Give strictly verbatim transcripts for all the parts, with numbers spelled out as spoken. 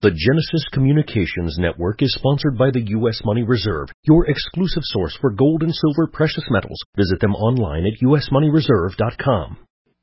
The Genesis Communications Network is sponsored by the U S Money Reserve, your exclusive source for gold and silver precious metals. Visit them online at u s money reserve dot com.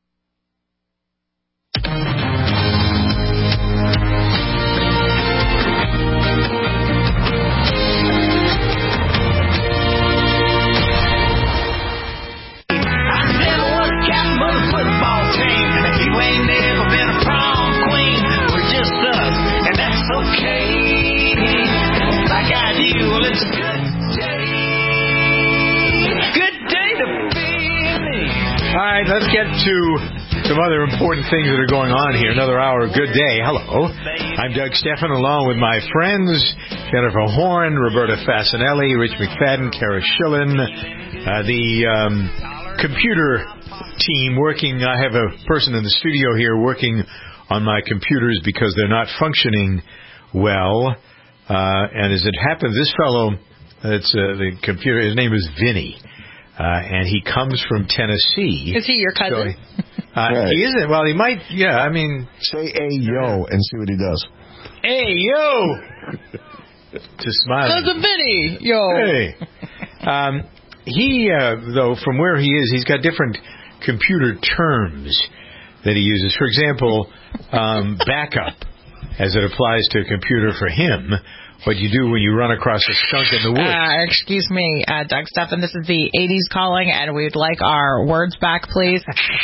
All right, let's get to some other important things that are going on here. Another hour of Good Day. Hello. I'm Doug Stephan, along with my friends, Jennifer Horn, Roberta Fasanelli, Rich McFadden, Kara Schillen, uh, the um, computer team working. I have a person in the studio here working on my computers because they're not functioning well. Uh, and as it happens, this fellow, it's uh, the computer, his name is Vinny. Uh, and he comes from Tennessee. Is he your cousin? So, uh, right. He isn't. Well, he might. Yeah, I mean, say "Hey yo" and see what he does. Hey yo, just smiling. Cousin Vinny, yo. Hey, um, he uh, though from where he is, he's got different computer terms that he uses. For example, um, backup, as it applies to a computer for him. What you do when you run across a skunk in the woods. Uh, excuse me, uh, Doug Stephan, this is the eighties calling, and we'd like our words back, please.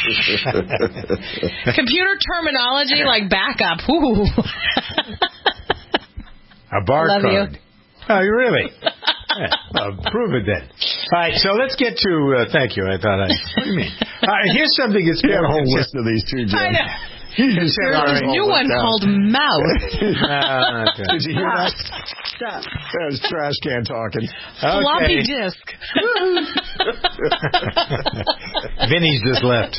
Computer terminology like backup. Ooh. A barcode. Oh, you really? Yeah, well, prove it then. All right, so let's get to, uh, thank you, I thought I, what do you mean? All right, here's something that's got a whole list of these two, Jim. I know. There's a new one called Mouse. uh, Did you hear that? Stop. That was trash can talking. Okay. Floppy disk. Vinny's just left.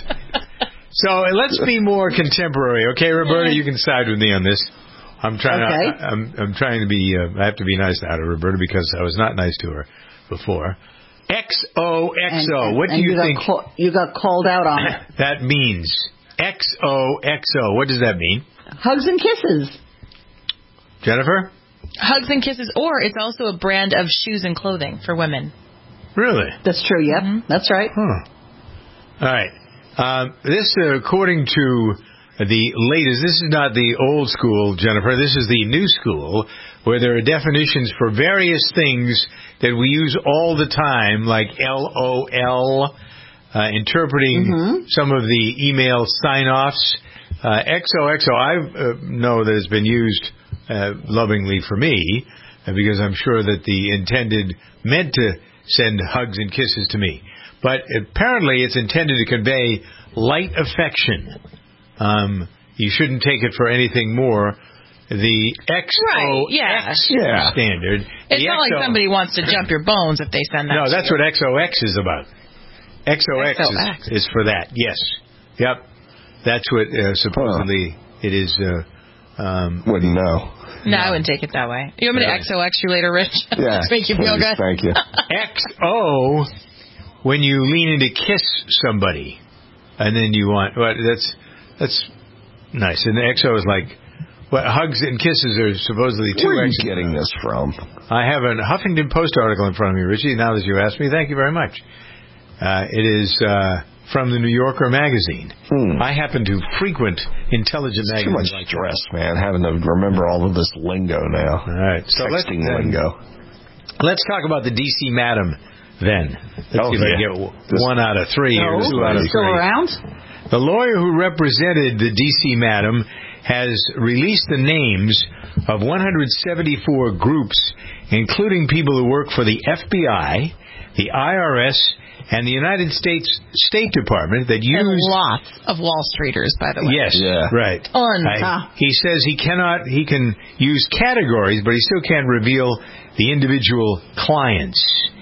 So let's be more contemporary, okay, Roberta? You can side with me on this. I'm trying. Okay. To, I'm, I'm trying to be. Uh, I have to be nice to Roberta because I was not nice to her before. X O X O. What do you, you think? Got call, you got called out on it. That means X O X O. What does that mean? Hugs and kisses. Jennifer? Hugs and kisses, or it's also a brand of shoes and clothing for women. Really? That's true, yep. Mm-hmm. That's right. Huh. All right. Um, this, uh, according to the latest, this is not the old school, Jennifer. This is the new school, where there are definitions for various things that we use all the time, like L O L, uh, interpreting mm-hmm. some of the email sign-offs. Uh, X O X O, I uh, know that it's been used uh, lovingly for me, uh, because I'm sure that the intended meant to send hugs and kisses to me. But apparently it's intended to convey light affection. Um, you shouldn't take it for anything more. The X O X right, yeah. yeah. standard. It's not X O- like somebody wants to jump your bones if they send that. No, to that's you. what X O X is about. X O X, X O X. Is, is for that. Yes. Yep. That's what uh, supposedly huh. it is. Uh, um, Wouldn't know. No, I wouldn't take it that way. You want me to X O X you later, Rich? Yeah. Make you feel good? Thank you. X O, when you lean in to kiss somebody, and then you want, well, that's that's nice. And the X O is like, well, hugs and kisses are supposedly two. Where are you X's. getting this from? I have a Huffington Post article in front of me, Richie, now that you asked me. Thank you very much. Uh, it is uh, from the New Yorker magazine. Hmm. I happen to frequent intelligent it's magazines. Too much stress, man, having to remember all of this lingo now. All right. So Texting let's, lingo. Let's talk about the D C Madam then. Let's oh, see if yeah. I get this, one out of three. No, or two out of still three. around? The lawyer who represented the D C Madam has released the names of one hundred seventy-four groups, including people who work for the F B I, the I R S, and the United States State Department that use... And lots of Wall Streeters, by the way. Yes, yeah. right. Tons. Uh, he says he cannot, he can use categories, but he still can't reveal the individual clients.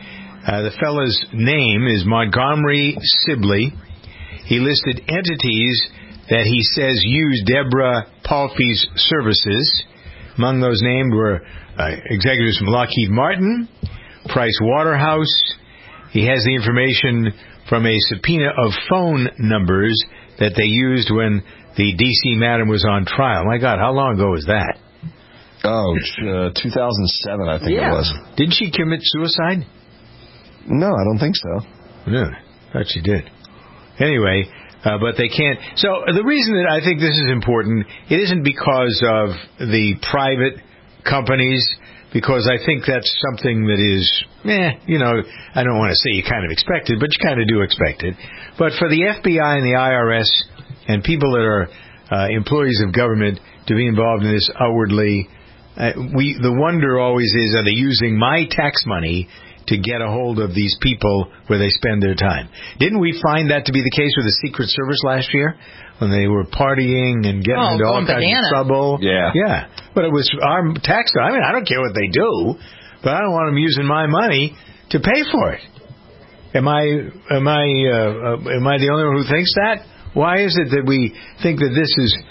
Uh, the fellow's name is Montgomery Sibley. He listed entities that he says use Deborah Palfy's services. Among those named were uh, executives from Lockheed Martin, Price Waterhouse. He has the information from a subpoena of phone numbers that they used when the D C Madam was on trial. My God, how long ago was that? Oh, uh, two thousand seven, I think Yeah. it was. Didn't she commit suicide? No, I don't think so. No, thought she did. Anyway, uh, but they can't. So the reason that I think this is important, it isn't because of the private companies, because I think that's something that is, eh, you know, I don't want to say you kind of expect it, but you kind of do expect it. But for the F B I and the I R S and people that are uh, employees of government to be involved in this outwardly, uh, we the wonder always is, are they using my tax money to get a hold of these people where they spend their time? Didn't we find that to be the case with the Secret Service last year when they were partying and getting Oh, into all going kinds bananas. of trouble? Yeah. Yeah. But it was our tax. I mean, I don't care what they do, but I don't want them using my money to pay for it. Am I am I uh, uh, am I the only one who thinks that? Why is it that we think that this is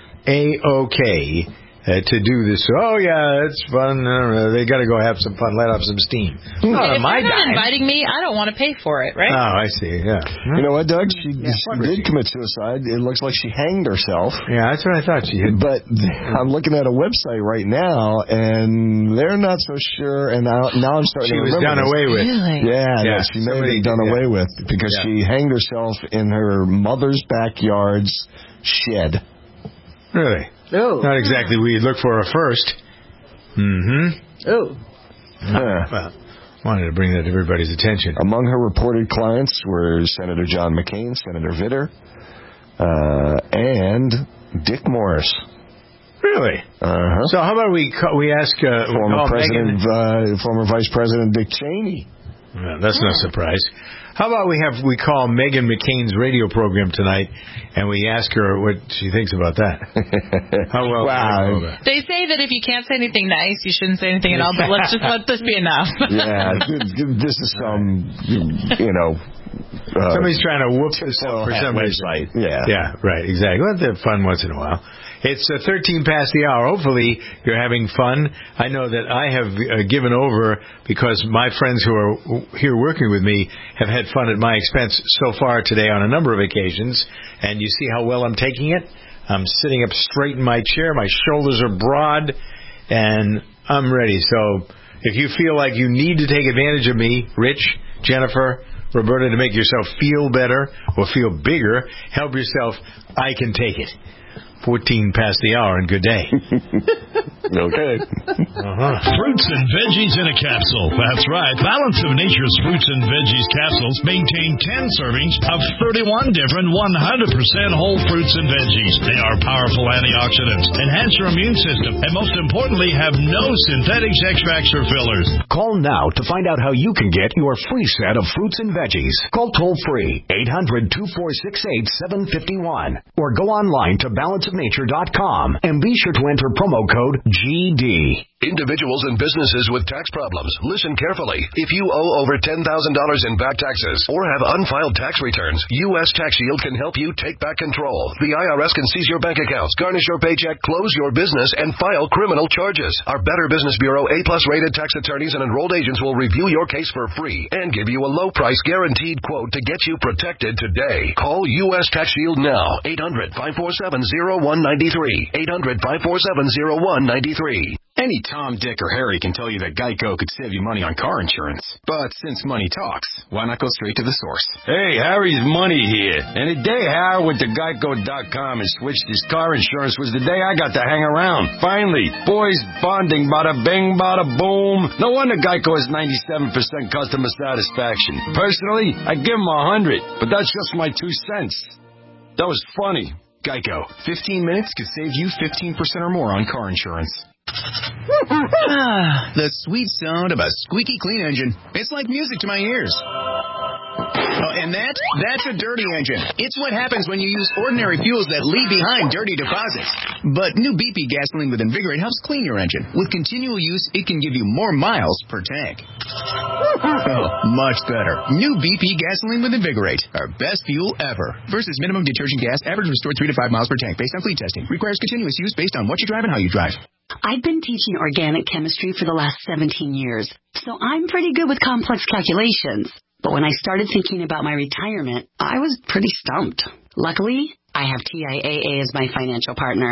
A-okay uh, to do this? Oh, yeah, it's fun. Uh, they got to go have some fun, let off some steam. Not on If my you're not dime. inviting me, I don't want to pay for it, right? Oh, I see, yeah. You know what, Doug? She, Yeah. she did commit suicide. It looks like she hanged herself. Yeah, that's what I thought she had. But I'm looking at a website right now, and they're not so sure. And now, now I'm starting She to was remember done this. away with. Really? Yeah, Yeah, that she may have somebody been done did, away yeah. with because Yeah. she hanged herself in her mother's backyard's shed. Really? Oh. Not exactly what you'd look for her first. Mm-hmm. Oh. Huh. Well, wanted to bring that to everybody's attention. Among her reported clients were Senator John McCain, Senator Vitter, uh, and Dick Morris. Really? Uh-huh. So how about we ca- we ask uh, we Former call President, Megan- uh, former Vice President Dick Cheney. Well, that's no surprise. How about we have we call Meghan McCain's radio program tonight, and we ask her what she thinks about that. How well? Wow. well They say that if you can't say anything nice, you shouldn't say anything at all, but let's just let this be enough. Yeah, this is some, you know. Uh, Somebody's trying to whoop us up for some reason. website. Yeah. Yeah, right, exactly. Well, they're fun once in a while. It's uh, thirteen past the hour. Hopefully you're having fun. I know that I have uh, given over because my friends who are here working with me have had fun at my expense so far today on a number of occasions. And you see how well I'm taking it? I'm sitting up straight in my chair. My shoulders are broad, and I'm ready. So if you feel like you need to take advantage of me, Rich, Jennifer, Roberta, to make yourself feel better or feel bigger, help yourself. I can take it. fourteen past the hour, and good day. Okay. Uh-huh. Fruits and veggies in a capsule. That's right. Balance of Nature's fruits and veggies capsules maintain ten servings of thirty-one different one hundred percent whole fruits and veggies. They are powerful antioxidants, enhance your immune system, and most importantly, have no synthetics, extracts, or fillers. Call now to find out how you can get your free set of fruits and veggies. Call toll-free eight hundred, two four six eight, seven five one or go online to balance of nature dot com and be sure to enter promo code G D. Individuals and businesses with tax problems, listen carefully. If you owe over ten thousand dollars in back taxes or have unfiled tax returns, U S Tax Shield can help you take back control. The I R S can seize your bank accounts, garnish your paycheck, close your business, and file criminal charges. Our Better Business Bureau A-plus rated tax attorneys and enrolled agents will review your case for free and give you a low-price guaranteed quote to get you protected today. Call U S Tax Shield now. eight hundred, five four seven, zero one nine three. eight hundred, five four seven, zero one nine three. Any Tom, Dick, or Harry can tell you that Geico could save you money on car insurance. But since money talks, why not go straight to the source? Hey, Harry's Money here. And the day Harry went to geico dot com and switched his car insurance was the day I got to hang around. Finally, boys bonding, bada bing, bada boom. No wonder Geico has ninety-seven percent customer satisfaction. Personally, I give him one hundred, but that's just my two cents. That was funny. Geico. fifteen minutes could save you fifteen percent or more on car insurance. The sweet sound of a squeaky clean engine. It's like music to my ears. Oh, and that, that's a dirty engine. It's what happens when you use ordinary fuels that leave behind dirty deposits. But new B P gasoline with Invigorate helps clean your engine. With continual use, it can give you more miles per tank. Oh, much better. New B P gasoline with Invigorate. Our best fuel ever. Versus minimum detergent gas, average restored three to five miles per tank based on fleet testing. Requires continuous use based on what you drive and how you drive. I've been teaching organic chemistry for the last seventeen years, so I'm pretty good with complex calculations. But when I started thinking about my retirement, I was pretty stumped. Luckily, I have T I A A as my financial partner.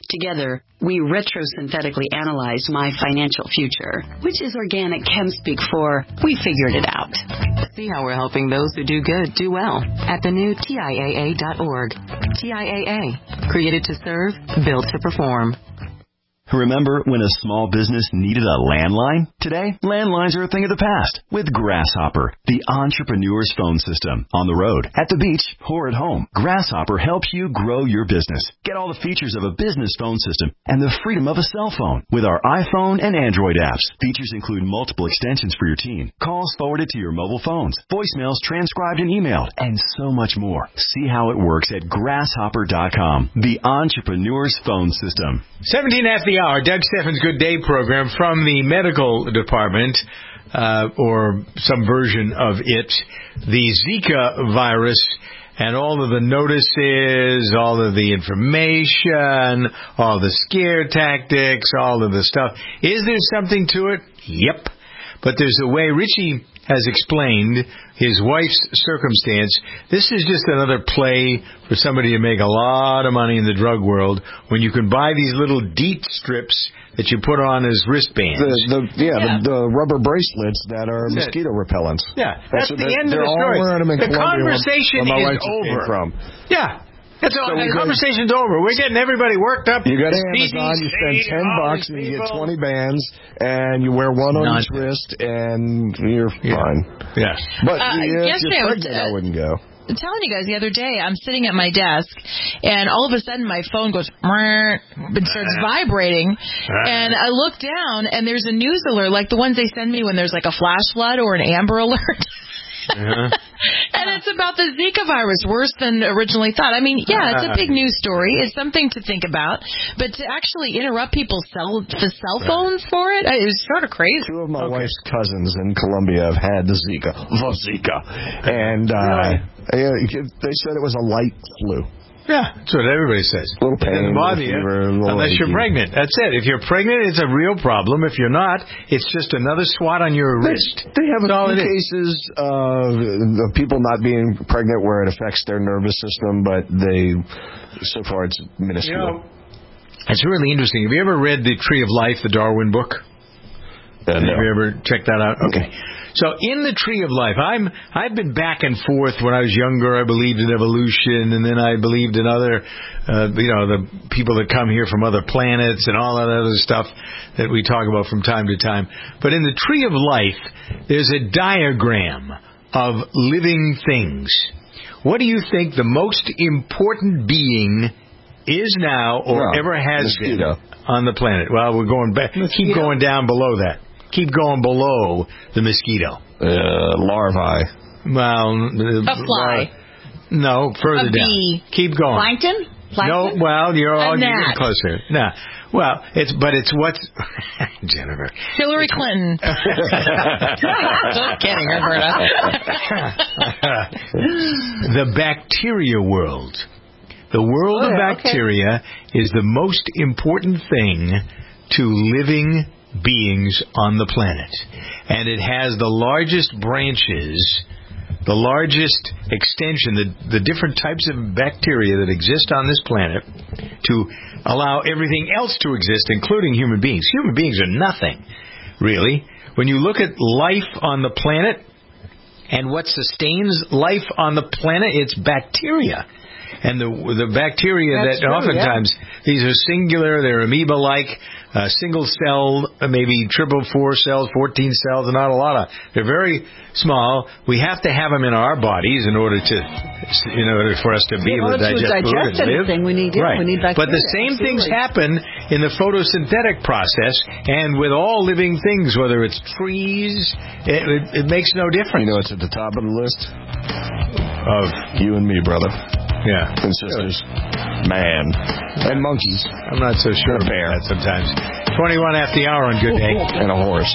Together, we retrosynthetically analyzed my financial future, which is organic chem speak for we figured it out. See how we're helping those who do good do well at the new T I A A dot org. T I A A, created to serve, built to perform. Remember when a small business needed a landline? Today, landlines are a thing of the past with Grasshopper, the entrepreneur's phone system. On the road, at the beach, or at home, Grasshopper helps you grow your business. Get all the features of a business phone system and the freedom of a cell phone with our iPhone and Android apps. Features include multiple extensions for your team, calls forwarded to your mobile phones, voicemails transcribed and emailed, and so much more. See how it works at grasshopper dot com, the entrepreneur's phone system. seventeen after the hour, Doug Steffens' Good Day program from the medical department, uh, or some version of it, the Zika virus, and all of the notices, all of the information, all the scare tactics, all of the stuff. Is there something to it? Yep. But there's a way Richie has explained his wife's circumstance. This is just another play for somebody to make a lot of money in the drug world when you can buy these little DEET strips that you put on as wristbands. The, the, yeah, yeah. The, the rubber bracelets that are that's mosquito it. repellents. Yeah, that's, that's the end of the story. The Columbia conversation where, where is over. From. Yeah. That's all. So the go, conversation's over. We're getting everybody worked up. You go to Amazon, you spend ten bucks, and you get twenty bands, and you wear one on Not each wrist, and you're yeah. fine. Yes. But uh, yeah, if you're pregnant, I, was, uh, I wouldn't go. I'm telling you guys, the other day, I'm sitting at my desk, and all of a sudden my phone goes, and starts vibrating, and I look down, and there's a news alert, like the ones they send me when there's like a flash flood or an Amber Alert. Uh-huh. And it's about the Zika virus, worse than originally thought. I mean, yeah, it's a big news story. It's something to think about. But to actually interrupt people's cell, the cell phones for it, it was sort of crazy. Two of my okay. wife's cousins in Colombia have had the Zika. The Zika. And uh, really? they said it was a light flu. Yeah, that's what everybody says. A little pain, it doesn't bother you unless achy. You're pregnant. That's it. If you're pregnant, it's a real problem. If you're not, it's just another swat on your they, wrist. They have a few cases of, of people not being pregnant where it affects their nervous system, but they, so far, it's minuscule. You know, it's really interesting. Have you ever read The Tree of Life, the Darwin book? Uh, no. Have you ever checked that out? Okay. So in the Tree of Life, I'm, I've been back and forth. When I was younger, I believed in evolution, and then I believed in other, uh, you know, the people that come here from other planets and all that other stuff that we talk about from time to time. But in the Tree of Life, there's a diagram of living things. What do you think the most important being is now or no, ever has mosquito. been on the planet? Well, we're going back. Mosquito. Keep going down below that. Keep going below the mosquito. Uh, larvae. Well, a fly. Uh, no, further a down. Bee. Keep going. Plankton? Plankton? No, well, you're a all gnat. getting closer. No, well, it's but it's what's Jennifer. Hillary Clinton. Just kidding, Roberta. The bacteria world. The world oh, of yeah, bacteria okay. is the most important thing to living beings on the planet. And it has the largest branches, the largest extension, the, the different types of bacteria that exist on this planet to allow everything else to exist, including human beings. Human beings are nothing, really. When you look at life on the planet and what sustains life on the planet, it's bacteria. And the the bacteria That's that true, oftentimes, yeah. these are singular, they're amoeba-like, uh, single-celled, maybe triple four cells, fourteen cells, and not a lot of. They're very small. We have to have them in our bodies in order to, you know, for us to be yeah, able to digest, digest food and live. Anything, we need, yeah, right. we need bacteria. But the same Absolutely. things happen in the photosynthetic process, and with all living things, whether it's trees, it, it, it makes no difference. You know, it's at the top of the list of you and me, brother. Yeah. And sisters. Man. And monkeys. I'm not so sure about that sometimes. twenty-one after the hour on Good Day. And a horse.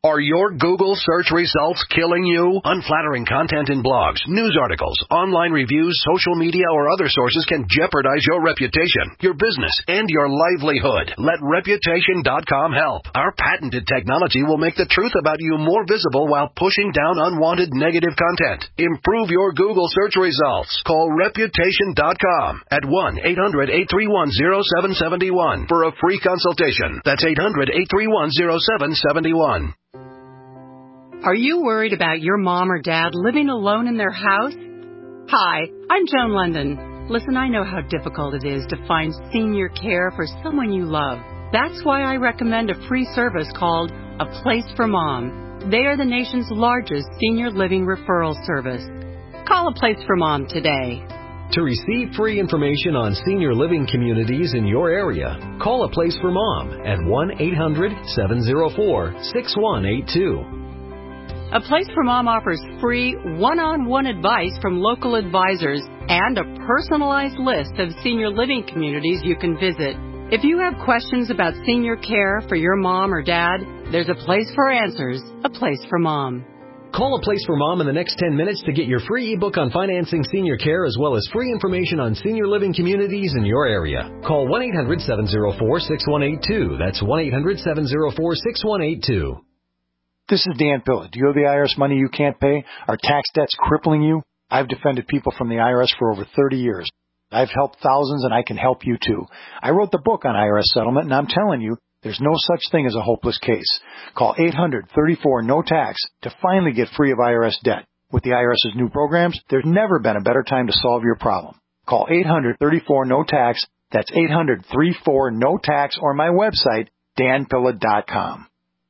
Are your Google search results killing you? Unflattering content in blogs, news articles, online reviews, social media, or other sources can jeopardize your reputation, your business, and your livelihood. Let Reputation dot com help. Our patented technology will make the truth about you more visible while pushing down unwanted negative content. Improve your Google search results. Call Reputation dot com at one eight hundred eight three one zero seven seven one for a free consultation. That's eight hundred eight three one zero seven seven one. Are you worried about your mom or dad living alone in their house? Hi, I'm Joan London. Listen, I know how difficult it is to find senior care for someone you love. That's why I recommend a free service called A Place for Mom. They are the nation's largest senior living referral service. Call A Place for Mom today. To receive free information on senior living communities in your area, call A Place for Mom at one eight hundred seven oh four six one eight two. A Place for Mom offers free one-on-one advice from local advisors and a personalized list of senior living communities you can visit. If you have questions about senior care for your mom or dad, there's a place for answers, A Place for Mom. Call A Place for Mom in the next ten minutes to get your free ebook on financing senior care as well as free information on senior living communities in your area. Call one eight hundred seven oh four six one eight two. That's one eight hundred seven oh four six one eight two. This is Dan Pilla. Do you owe the I R S money you can't pay? Are tax debts crippling you? I've defended people from the I R S for over thirty years. I've helped thousands, and I can help you too. I wrote the book on I R S settlement, and I'm telling you, there's no such thing as a hopeless case. Call eight hundred thirty-four no tax to finally get free of I R S debt. With the IRS's new programs, there's never been a better time to solve your problem. Call eight hundred thirty-four no tax. That's eight hundred thirty-four no tax, or my website, dan pilla dot com.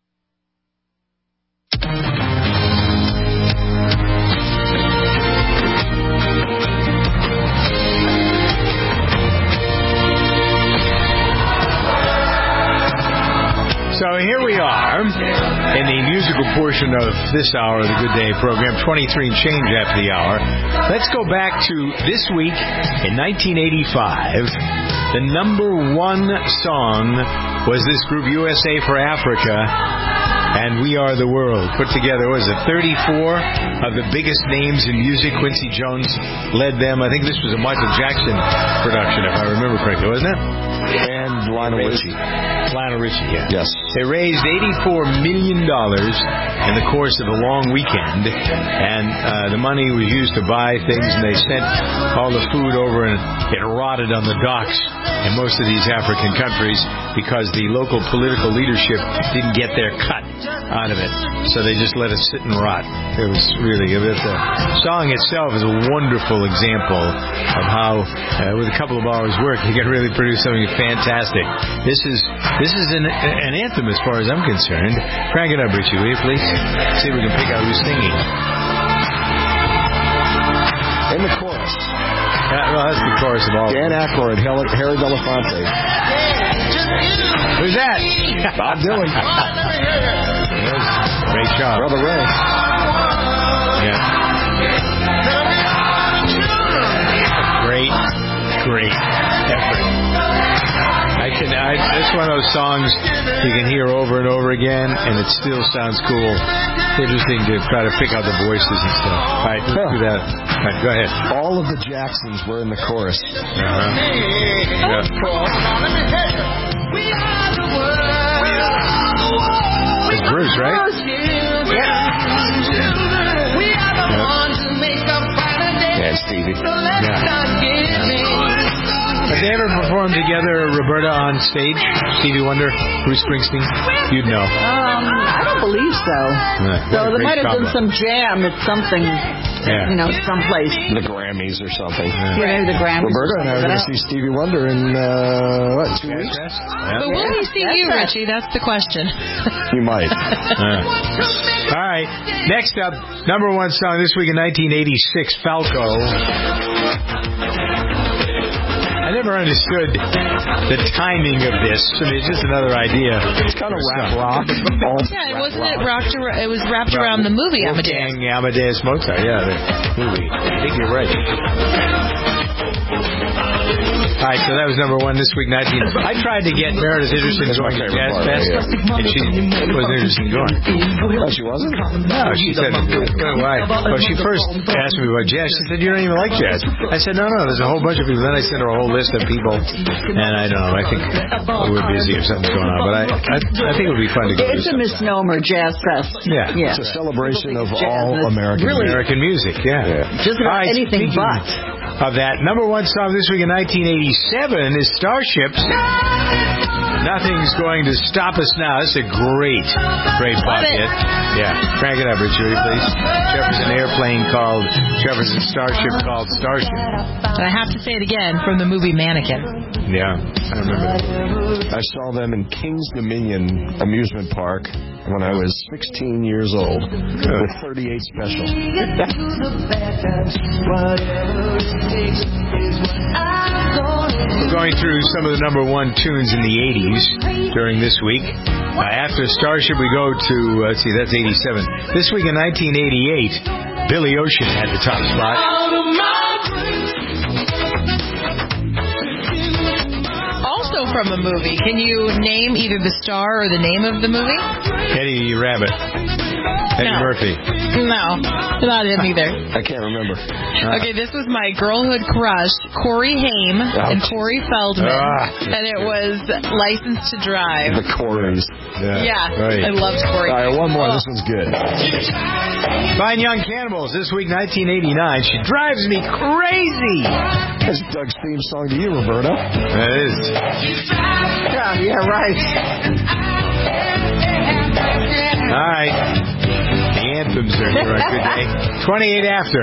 So here we are in the musical portion of this hour of the Good Day program, twenty-three and change after the hour. Let's go back to this week in nineteen eighty-five. The number one song was this group U S A for Africa and We Are the World. Put together, what was it, thirty-four of the biggest names in music. Quincy Jones led them. I think this was a Michael Jackson production, if I remember correctly, wasn't it? And Lionel Richie. Lionel Richie, yeah. Yes. They raised eighty-four million dollars in the course of a long weekend, and uh, the money was used to buy things, and they sent all the food over, and it rotted on the docks in most of these African countries because the local political leadership didn't get their cut out of it, so they just let it sit and rot. It was really good. The song itself is a wonderful example of how, uh, with a couple of hours' work, you can really produce something fantastic. This is this is an, an anthem as far as I'm concerned. Crank it up, Richie, will you please? See if we can pick out who's singing. In the chorus. Uh, well, that's the chorus of all. Dan Aykroyd, Harry Belafonte. Who's that? Bob Dylan. Great job. Brother Ray. Yeah. Great, great effort. I can. I, it's one of those songs you can hear over and over again, and it still sounds cool. It's interesting to try to pick out the voices and stuff. All right, let's do that. All right, go ahead. All of the Jacksons were in the chorus. Uh-huh. Yeah. It's Bruce, right? Yeah. And Stevie. Yeah. Have they ever performed together, Roberta, on stage? Stevie Wonder, Bruce Springsteen? You'd know. Um, I don't believe so. Yeah, so they might have done some jam at something, yeah. you know, someplace. The Grammys or something. Yeah, maybe the Grammys. Roberta and I are going to see Stevie Wonder in, uh, what, two weeks? Yeah. But will we see you, Richie? That's the question. You might. Yeah. All right. Next up, number one song this week in nineteen eighty-six, Falco. I never understood the timing of this. I mean, it's just another idea. It's kind of rap rock. Yeah, wasn't it rocked? Ar- it was wrapped around the movie Amadeus. Wolfgang Amadeus Mozart. Yeah, the movie. I think you're right. All right, so that was number one this week, nineteen. I tried to get Meredith interested in going to Jazz Fest, and she wasn't interested in going. Oh, she wasn't? No, she said, why? Well, she first asked me about jazz. She said, you don't even like jazz. I said, no, no, there's a whole bunch of people. Then I sent her a whole list of people, and I don't know, I think we're busy or something's going on, but I I, I think it would be fun to go. It's a misnomer, Jazz Fest. Yeah. yeah. It's a celebration of all American really, American music, yeah. yeah. Just about right, anything but. Of that, number one song this week in nineteen eighty-seven is Starships. Nothing's going to stop us now. This is a great, great pop hit. Yeah, crank it up, Richard, please. Jefferson Airplane called Jefferson Starship called Starship. And I have to say it again from the movie Mannequin. Yeah, I remember that. I saw them in Kings Dominion Amusement Park when I was sixteen years old with thirty-eight Special. We're going through some of the number one tunes in the eighties during this week. Uh, after Starship, we go to, uh, let's see, that's eighty-seven. This week in nineteen eighty-eight, Billy Ocean had the top spot. Also from a movie. Can you name either the star or the name of the movie? Eddie Rabbit. Eddie No. Murphy. No, not him either. I can't remember. Uh, Okay, this was my girlhood crush, Corey Haim Oh, and Corey Feldman, Ah. and it was License to Drive. The Corys. Yeah, Yeah, right. I loved Corey. All right, one more. Oh. This one's good. Fine Young Cannibals, this week, nineteen eighty-nine. She drives me crazy. That's Doug's theme song to you, Roberto. That is. Yeah, yeah, right. All right. The anthems are here on Good Day. twenty-eight after.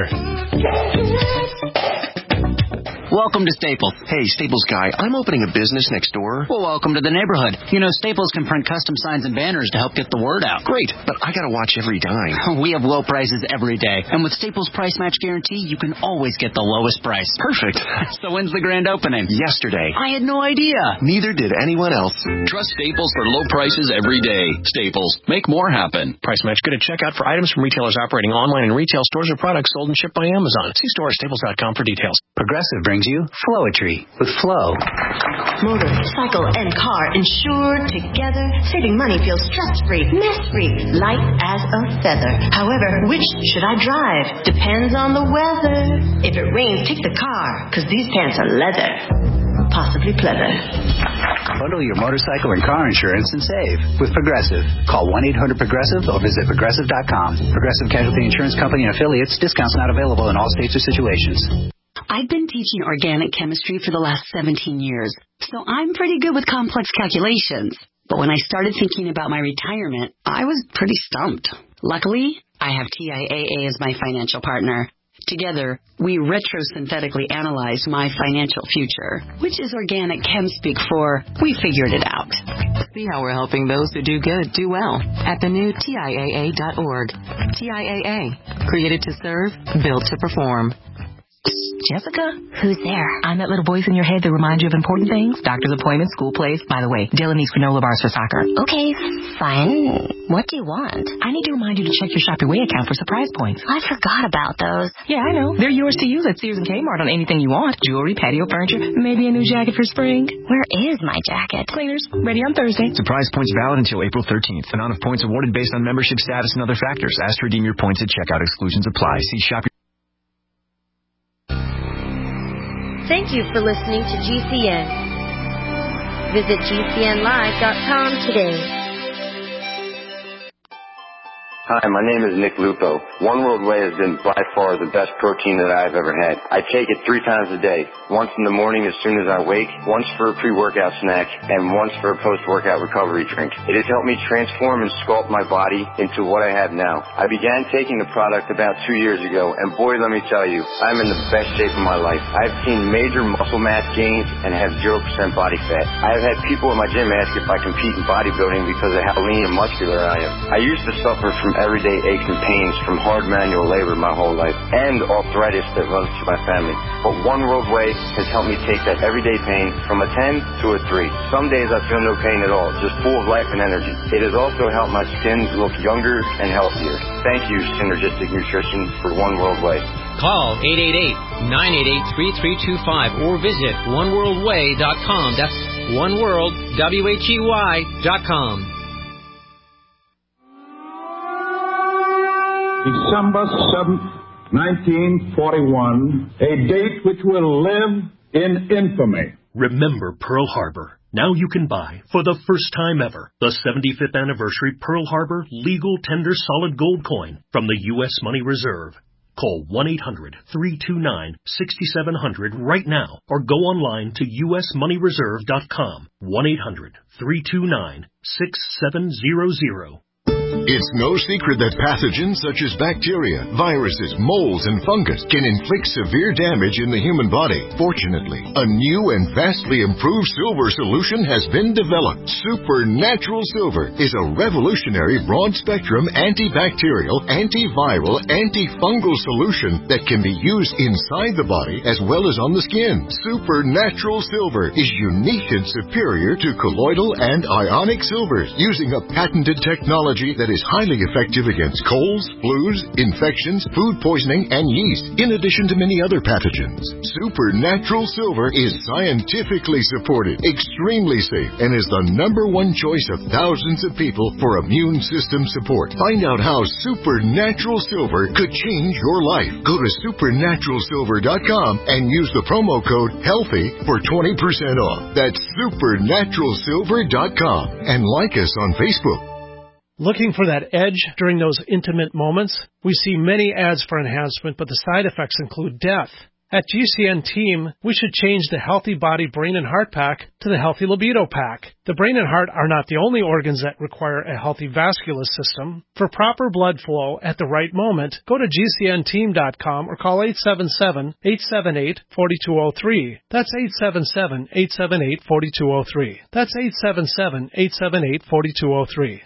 Welcome to Staples. Hey, Staples guy, I'm opening a business next door. Well, welcome to the neighborhood. You know, Staples can print custom signs and banners to help get the word out. Great, but I gotta watch every dime. We have low prices every day. And with Staples Price Match Guarantee, you can always get the lowest price. Perfect. So when's the grand opening? Yesterday. I had no idea. Neither did anyone else. Trust Staples for low prices every day. Staples. Make more happen. Price match good at checkout for items from retailers operating online in retail stores or products sold and shipped by Amazon. See store at staples dot com for details. Progressive brings you Flowetry with Flow. Motor, cycle, and car insured together. Saving money feels stress-free, mess-free, light as a feather. However, which should I drive? Depends on the weather. If it rains, take the car, because these pants are leather. Possibly pleather. Bundle your motorcycle and car insurance and save with Progressive. Call one eight hundred progressive or visit progressive dot com. Progressive Casualty Insurance Company and affiliates. Discounts not available in all states or situations. I've been teaching organic chemistry for the last seventeen years, so I'm pretty good with complex calculations. But when I started thinking about my retirement, I was pretty stumped. Luckily, I have T I A A as my financial partner. Together, we retrosynthetically analyze my financial future, which is organic chem speak for we figured it out. See how we're helping those who do good do well at the new T I A A dot org. T I A A, created to serve, built to perform. Jessica? Who's there? I'm that little voice in your head that reminds you of important things. Doctor's appointments, school plays. By the way, Dylan needs granola bars for soccer. Okay, fine. What do you want? I need to remind you to check your Shop Your Way account for surprise points. I forgot about those. Yeah, I know. They're yours to use at Sears and Kmart on anything you want. Jewelry, patio furniture, maybe a new jacket for spring. Where is my jacket? Cleaners, ready on Thursday. Surprise points valid until April thirteenth. Amount of points awarded based on membership status and other factors. Ask to redeem your points at checkout. Exclusions apply. See Shop Your Thank you for listening to G C N. Visit G C N live dot com today. Hi, my name is Nick Lupo. One World Whey has been by far the best protein that I've ever had. I take it three times a day. Once in the morning as soon as I wake, once for a pre-workout snack, and once for a post-workout recovery drink. It has helped me transform and sculpt my body into what I have now. I began taking the product about two years ago, and boy, let me tell you, I'm in the best shape of my life. I've seen major muscle mass gains and have zero percent body fat. I have had people in my gym ask if I compete in bodybuilding because of how lean and muscular I am. I used to suffer from everyday aches and pains from hard manual labor my whole life and arthritis that runs through my family. But One World Whey has helped me take that everyday pain from a ten to a three. Some days I feel no pain at all, just full of life and energy. It has also helped my skin look younger and healthier. Thank you, Synergistic Nutrition, for One World Whey. Call eight eight eight, nine eight eight, three three two five or visit one world way dot com. That's one world, W H E Y dot com. December seventh, nineteen forty-one, a date which will live in infamy. Remember Pearl Harbor. Now you can buy, for the first time ever, the seventy-fifth anniversary Pearl Harbor Legal Tender Solid Gold Coin from the U S Money Reserve. Call one eight hundred, three two nine, six seven zero zero right now or go online to U S money reserve dot com. one eight hundred, three two nine, six seven zero zero. It's no secret that pathogens such as bacteria, viruses, molds, and fungus can inflict severe damage in the human body. Fortunately, a new and vastly improved silver solution has been developed. Supernatural Silver is a revolutionary broad-spectrum antibacterial, antiviral, antifungal solution that can be used inside the body as well as on the skin. Supernatural Silver is unique and superior to colloidal and ionic silvers, using a patented technology that is highly effective against colds, flus, infections, food poisoning, and yeast, in addition to many other pathogens. Supernatural Silver is scientifically supported, extremely safe, and is the number one choice of thousands of people for immune system support. Find out how Supernatural Silver could change your life. Go to supernatural silver dot com and use the promo code HEALTHY for twenty percent off. That's supernatural silver dot com. And like us on Facebook. Looking for that edge during those intimate moments? We see many ads for enhancement, but the side effects include death. At G C N Team, we should change the Healthy Body, Brain, and Heart Pack to the Healthy Libido Pack. The brain and heart are not the only organs that require a healthy vascular system. For proper blood flow at the right moment, go to G C N team dot com or call eight seven seven, eight seven eight, four two zero three. That's eight seven seven, eight seven eight, four two zero three. That's eight seven seven, eight seven eight, four two zero three.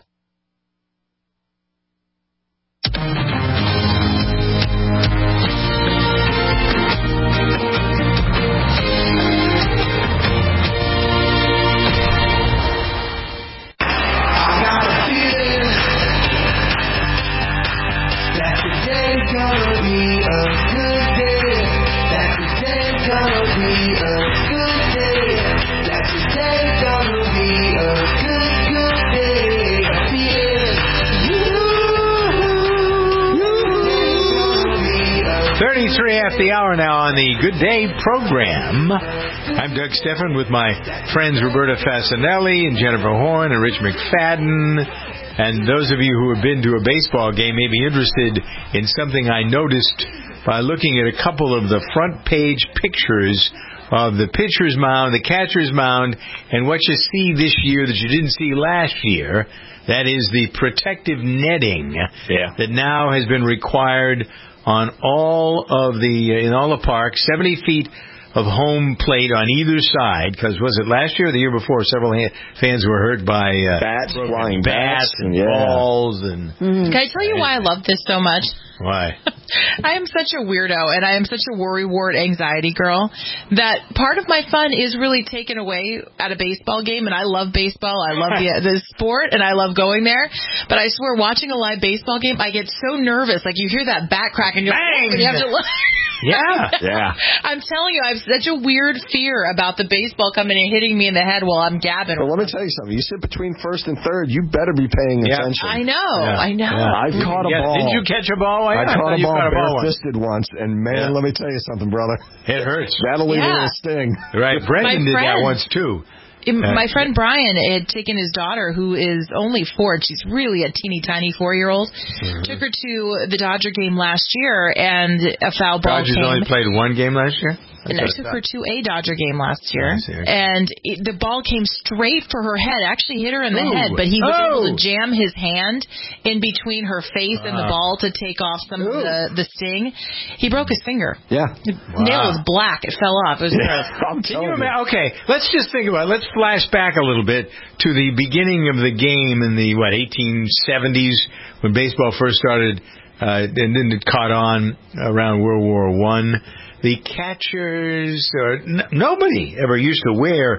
thirty-three after the hour now on the Good Day program. I'm Doug Stephan with my friends Roberta Fasanelli and Jennifer Horn and Rich McFadden. And those of you who have been to a baseball game may be interested in something I noticed by looking at a couple of the front page pictures of the pitcher's mound, the catcher's mound, and what you see this year that you didn't see last year. That is the protective netting yeah. that now has been required on all of the, in all the parks, seventy feet of home plate on either side, because was it last year or the year before? Several ha- fans were hurt by uh, bats, flying bats, bats and yeah. balls. And mm-hmm. Can I tell you why I love this so much? Why? I am such a weirdo, and I am such a worry-wart anxiety girl, that part of my fun is really taken away at a baseball game, and I love baseball. I love the, the sport, and I love going there. But I swear, watching a live baseball game, I get so nervous. Like, you hear that bat crack, and you're like, you have to look. Yeah, yeah. I'm telling you, I have such a weird fear about the baseball coming and hitting me in the head while I'm gabbing. But let me tell you something. You sit between first and third, you better be paying yeah. attention. I know, yeah. I know. Yeah. I've caught a yeah. ball. Didn't you catch a ball? I, I caught a ball bare-fisted once, and man, yeah. let me tell you something, brother. It hurts. That'll leave yeah. a little sting. Right. Brendan did that once, too. My friend Brian had taken his daughter, who is only four, and she's really a teeny tiny four-year-old, mm-hmm. took her to the Dodger game last year, and a foul ball Dodgers came. only played one game last year? And I took her to a Dodger game last year, and it, the ball came straight for her head. Actually hit her in the Ooh. head, but he was oh. able to jam his hand in between her face uh. and the ball to take off some Ooh. of the, the sting. He broke his finger. Yeah. The wow. nail was black. It fell off. It was gross. I'm Can you imagine? Okay, let's just think about it. Let's flash back a little bit to the beginning of the game in the, what, eighteen seventies when baseball first started, uh, and then it caught on around World War One. The catchers, or n- nobody ever used to wear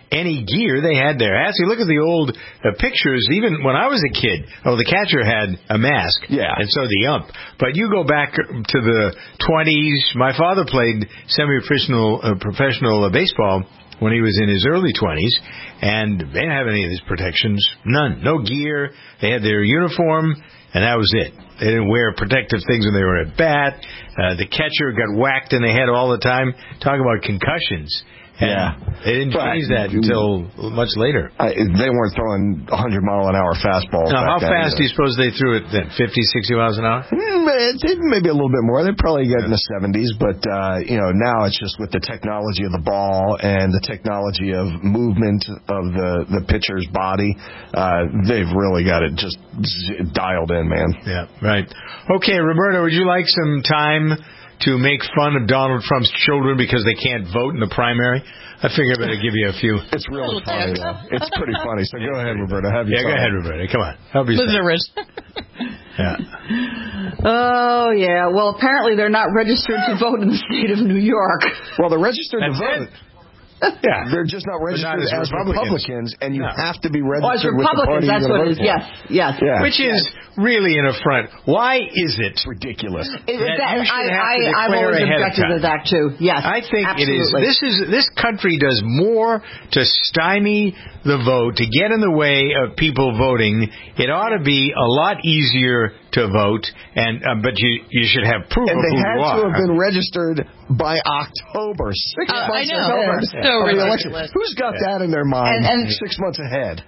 any gear. They had their hats. You look at the old uh, pictures, even when I was a kid, oh, the catcher had a mask, yeah, and so the ump. But you go back to the twenties. My father played semi-professional uh, professional uh, baseball when he was in his early twenties, and they didn't have any of these protections. None. No gear. They had their uniform, and that was it. They didn't wear protective things when they were at bat. Uh, the catcher got whacked in the head all the time. Talk about concussions. And yeah. They didn't change that until much later. I, they weren't throwing one hundred mile an hour fastballs. Now, how then, fast do you suppose they threw it then? fifty, sixty miles an hour? Mm, it, maybe a little bit more. They'd probably get in the seventies, but uh, you know, now it's just with the technology of the ball and the technology of movement of the, the pitcher's body, uh, they've really got it just dialed in, man. Yeah, right. Okay, Roberta, would you like some time to make fun of Donald Trump's children because they can't vote in the primary? I figure I better give you a few. It's really funny, though. It's pretty funny. So go ahead, Roberta. Have your yeah, fun. go ahead, Roberta. Come on. Help yourself. Listen to Rich. Yeah. Oh, yeah. Well, apparently they're not registered to vote in the state of New York. Well, they're registered That's to vote. It. Yeah, they're just not registered not as, as Republicans. Republicans, and you no. have to be Oh, as registered with the Republicans, party that's you're what it is. vote Yes, for. yes. Yeah. Which is really an affront. Why is it ridiculous? Is that that, you should I, have I, to I've declare always ahead of objected to time? that too. Yes, I think absolutely. it is. This is this country does more to stymie the vote, to get in the way of people voting. It ought to be a lot easier to vote, and uh, but you you should have proof and of they who had you are. to have been registered by October, six Uh, months I know. ahead So of the ridiculous. election. Who's got that in their mind? And- and- six months ahead.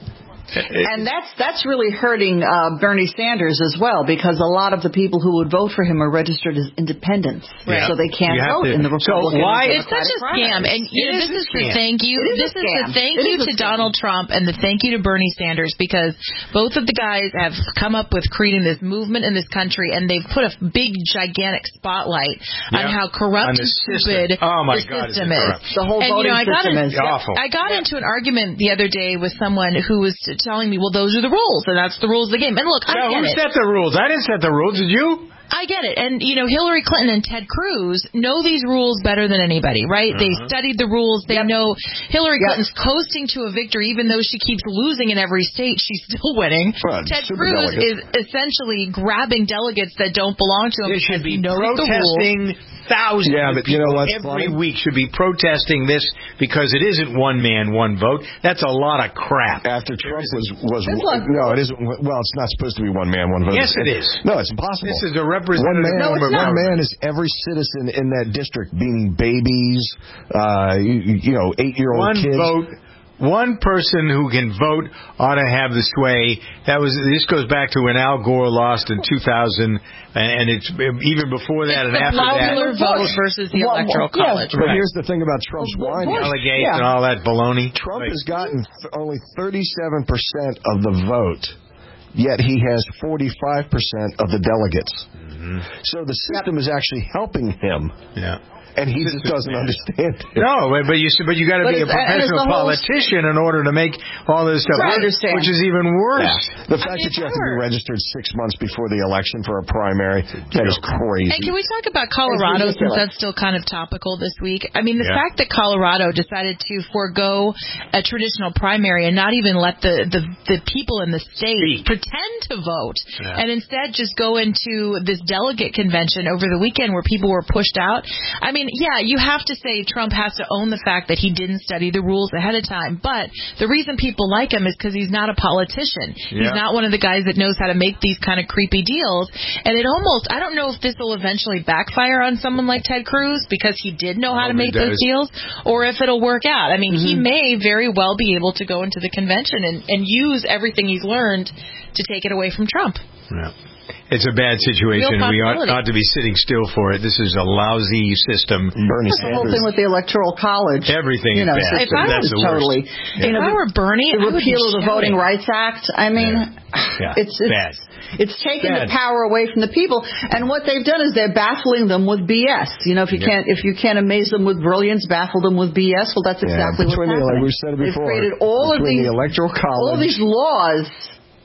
And that's that's really hurting uh, Bernie Sanders as well, because a lot of the people who would vote for him are registered as independents, Right. so they can't You have vote to- in the so Republican. why- It's such a scam, and you know, this is the thank you. It is This a is scam. the thank It you is a to scam. Donald Trump and the thank you to Bernie Sanders, because both of the guys have come up with creating this movement in this country, and they've put a big, gigantic spotlight on Yeah. how corrupt On the and system. stupid Oh, my the God, is system it is. corrupt. The whole and, you voting know, I got system in, is awful. I got into an argument the other day with someone who was telling me, well, those are the rules, and that's the rules of the game. And look, I No, get who it. set the rules? I didn't set the rules. Did you? I get it. And, you know, Hillary Clinton and Ted Cruz know these rules better than anybody, right? Uh-huh. They studied the rules. They Yep. know Hillary Yep. Clinton's coasting to a victory, even though she keeps losing in every state. She's still winning. Well, Ted super Cruz delegate. is essentially grabbing delegates that don't belong to him They should because he be knows the rules. protesting. Thousands Yeah, of but you know people what's every funny? week should be protesting this because it isn't one man, one vote. That's a lot of crap. After Trump was was It's like- no, it isn't. Well, it's not supposed to be one man, one vote. Yes, it is. No, it's impossible. This is a One representative man, No, form it's of not. one government. man is every citizen in that district, meaning babies, uh, you, you know, eight-year-old One kids. vote. One person who can vote ought to have the sway. That was. This goes back to when Al Gore lost in two thousand, and it's even before that and the after popular that. vote versus the Well, electoral yes, college. But Right. here's the thing about Trump's whining. Delegates Yeah. and all that baloney. Trump Right. has gotten th- only thirty-seven percent of the vote, yet he has forty-five percent of the delegates. Mm-hmm. So the system is actually helping him. Yeah. And he just doesn't understand it. No, but, but you but you got to But be a it's- and it's professional the whole- politician in order to make all this stuff Right, I work, understand. which is even worse. Yeah. The fact that you have to be registered six months before the election for a primary, that is crazy. And can we talk about Colorado, It's since ridiculous. that's still kind of topical this week? I mean, the Yeah. fact that Colorado decided to forego a traditional primary and not even let the, the, the people in the state Speak. pretend to vote, Yeah. and instead just go into this delegate convention over the weekend where people were pushed out. I mean, yeah, you have to say Trump has to own the fact that he didn't study the rules ahead of time, but the reason people like him is because he's not a politician. Yeah. He's not one of the guys that knows how to make these kind of creepy deals, and it almost, I don't know if this will eventually backfire on someone like Ted Cruz because he did know how to hope he make those does. deals, or if it'll work out. I mean, he Mm-hmm. may very well be able to go into the convention and, and use everything he's learned to take it away from Trump. Yeah. It's a bad situation. Real We ought, possibility. ought to be sitting still for it. This is a lousy system. Bernie That's the whole thing with the Electoral College. Everything you know, is bad. system. If I That's It's the worst. totally. Yeah. You know, If I the- were Bernie, the I would be repeal of the Voting shouting. Rights Act. I mean, Yeah. it's it's Bad. it's taking Bad. the power away from the people. And what they've done is they're baffling them with B S. You know, if you Yeah. can't if you can't amaze them with brilliance, baffle them with B S. Well, that's Yeah, exactly what's between the, happening. like we said it They've before, created all of between these the Electoral College. all of these laws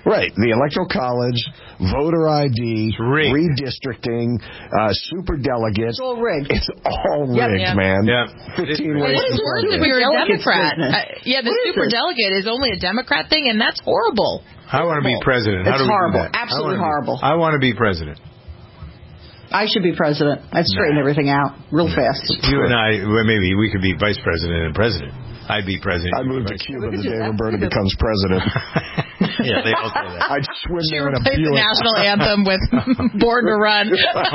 Right. The Electoral College, voter I D, redistricting, uh, super delegates. It's all rigged. It's all rigged, Yep, yeah. man. Yeah. Fifteen What ways is to worse Sunday. if you're a Delegates Democrat? business. Uh, yeah, the What is super this? delegate is only a Democrat thing, and that's horrible. I want to be president. How It's do we do horrible. that? Absolutely I wanna horrible. Be, I want to be president. I should be president. I'd straighten everything out real fast. You and I, well, maybe we could be vice president and president. I'd be president. I'd move to Cuba the day Roberta becomes president. Yeah, they all say that. I'd swim She there in a replaced the Buick. national anthem with Born to Run.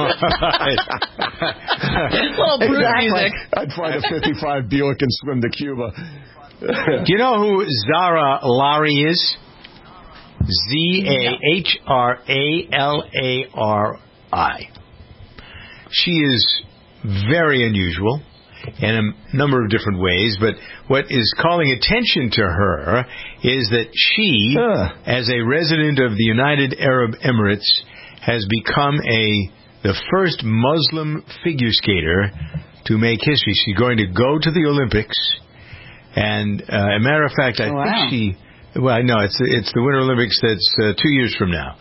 Little Bruce Exactly. music. I'd find a fifty-five Buick and swim to Cuba. Do you know who Zara Larry is? Z A H R A L A R I. She is very unusual in a number of different ways, but what is calling attention to her is that she, huh. as a resident of the United Arab Emirates, has become a the first Muslim figure skater to make history. She's going to go to the Olympics, and uh, a matter of fact, I Oh, wow. think she. Well, no, it's it's the Winter Olympics that's uh, two years from now.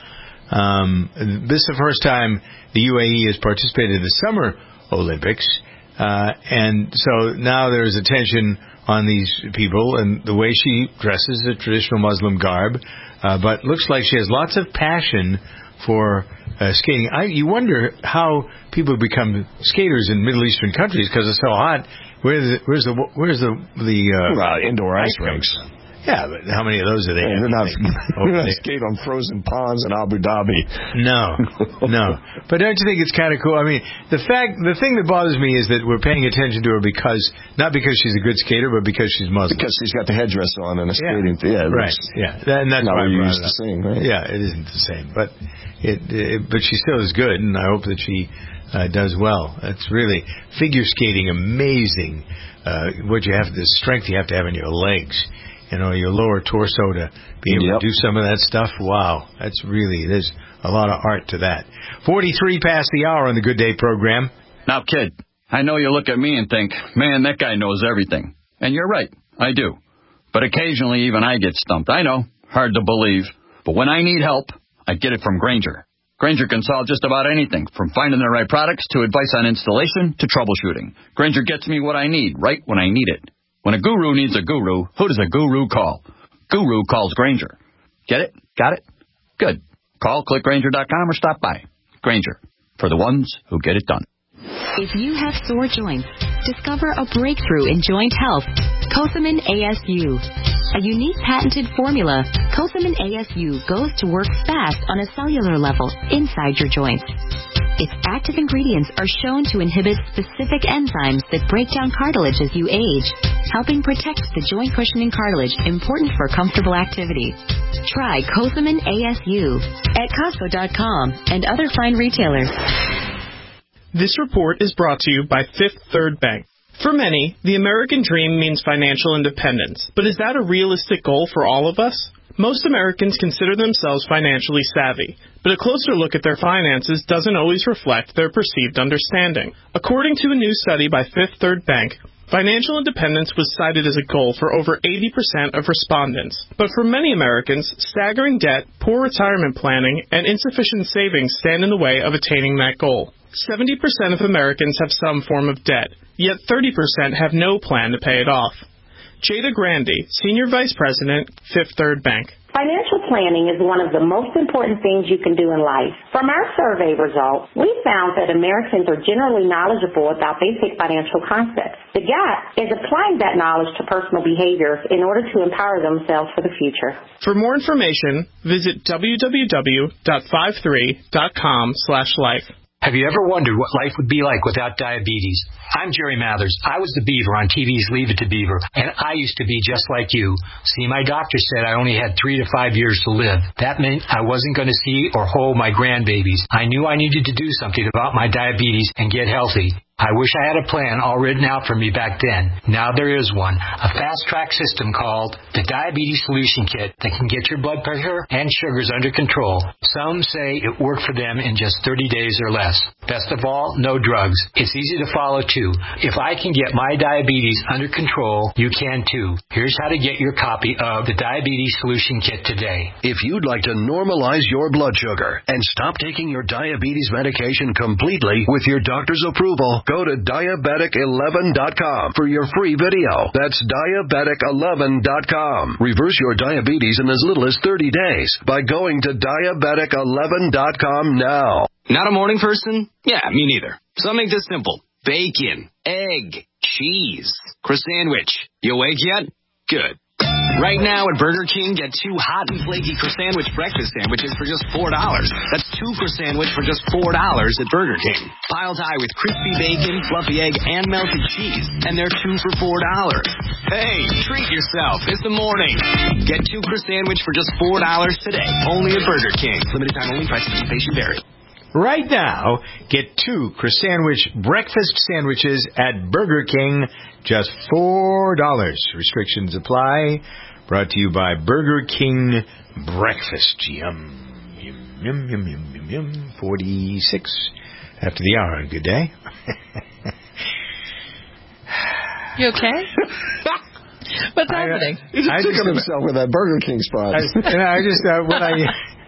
Um, this is the first time the U A E has participated in the Summer Olympics, uh, and so now there's attention on these people and the way she dresses, the traditional Muslim garb, uh, but looks like she has lots of passion for uh, skating. I, you wonder how people become skaters in Middle Eastern countries because it's so hot. Where's the, where's the where's the the uh, well, indoor ice rinks? Yeah, but how many of those are they? Yeah, they're not, Over they're not there. skate on frozen ponds in Abu Dhabi. No, no. But don't you think it's kind of cool? I mean, the fact, the thing that bothers me is that we're paying attention to her because, not because she's a good skater, but because she's Muslim. Because she's got the headdress on and a Yeah. skating. Yeah, Right. that's Yeah. That, and that's not why what I you brought used it to up. sing, right? Yeah, it isn't the same, but it, it but she still is good, and I hope that she uh, does well. It's really figure skating, amazing. Uh, what you have, the strength you have to have in your legs. You know, your lower torso to be able Yep. to do some of that stuff. Wow, that's really, there's a lot of art to that. forty-three past the hour on the Good Day program. Now, kid, I know you look at me and think, man, that guy knows everything. And you're right, I do. But occasionally even I get stumped. I know, hard to believe. But when I need help, I get it from Grainger. Grainger can solve just about anything, from finding the right products to advice on installation to troubleshooting. Grainger gets me what I need right when I need it. When a guru needs a guru, who does a guru call? Guru calls Grainger. Get it? Got it? Good. Call click grainger dot com or stop by. Grainger, for the ones who get it done. If you have sore joints, discover a breakthrough in joint health. Cosamin A S U. A unique patented formula, Cosamin A S U goes to work fast on a cellular level inside your joints. Its active ingredients are shown to inhibit specific enzymes that break down cartilage as you age, helping protect the joint cushioning cartilage important for comfortable activity. Try Cosamin A S U at Costco dot com and other fine retailers. This report is brought to you by Fifth Third Bank. For many, the American dream means financial independence. But is that a realistic goal for all of us? Most Americans consider themselves financially savvy, but a closer look at their finances doesn't always reflect their perceived understanding. According to a new study by Fifth Third Bank, financial independence was cited as a goal for over eighty percent of respondents. But for many Americans, staggering debt, poor retirement planning, and insufficient savings stand in the way of attaining that goal. seventy percent of Americans have some form of debt, yet thirty percent have no plan to pay it off. Jada Grandi, Senior Vice President, Fifth Third Bank. Financial planning is one of the most important things you can do in life. From our survey results, we found that Americans are generally knowledgeable about basic financial concepts. The gap is applying that knowledge to personal behaviors in order to empower themselves for the future. For more information, visit w w w dot five three dot com slash life. Have you ever wondered what life would be like without diabetes? I'm Jerry Mathers. I was the Beaver on T V's Leave It to Beaver, and I used to be just like you. See, my doctor said I only had three to five years to live. That meant I wasn't going to see or hold my grandbabies. I knew I needed to do something about my diabetes and get healthy. I wish I had a plan all written out for me back then. Now there is one. A fast-track system called the Diabetes Solution Kit that can get your blood pressure and sugars under control. Some say it worked for them in just thirty days or less. Best of all, no drugs. It's easy to follow, too. If I can get my diabetes under control, you can, too. Here's how to get your copy of the Diabetes Solution Kit today. If you'd like to normalize your blood sugar and stop taking your diabetes medication completely with your doctor's approval, go to diabetic eleven dot com for your free video. That's diabetic eleven dot com. Reverse your diabetes in as little as thirty days by going to diabetic eleven dot com now. Not a morning person? Yeah, me neither. So I'll make this simple. Bacon, egg, cheese, croissant-sandwich. You awake yet? Good. Right now at Burger King, get two hot and flaky croissant-sandwich breakfast sandwiches for just four dollars. That's two croissant-sandwich for just four dollars at Burger King. Piled high with crispy bacon, fluffy egg, and melted cheese. And they're two for four dollars. Hey, treat yourself. It's the morning. Get two croissant-sandwich for just four dollars today. Only at Burger King. Limited time only. Price and participation vary. Right now, get two croissant-sandwich breakfast sandwiches at Burger King, just four dollars. Restrictions apply. Brought to you by Burger King Breakfast. Yum, yum, yum, yum, yum, yum, yum. forty-six after the hour. Good day. You okay? What's happening? He's just sick of himself with that Burger King spot. I, I just, uh, when I...